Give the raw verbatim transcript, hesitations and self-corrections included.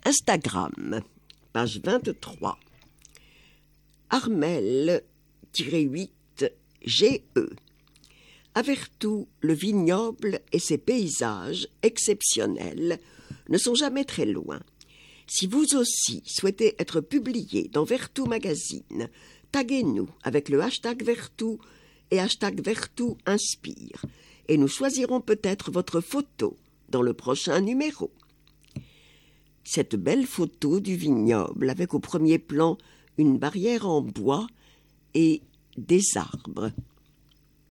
Instagram, page vingt-trois. Armel huit G E. À Vertou, le vignoble et ses paysages exceptionnels ne sont jamais très loin. Si vous aussi souhaitez être publié dans Vertou Magazine, taguez-nous avec le hashtag Vertou et hashtag Vertou Inspire, et nous choisirons peut-être votre photo dans le prochain numéro. Cette belle photo du vignoble avec au premier plan une barrière en bois et des arbres.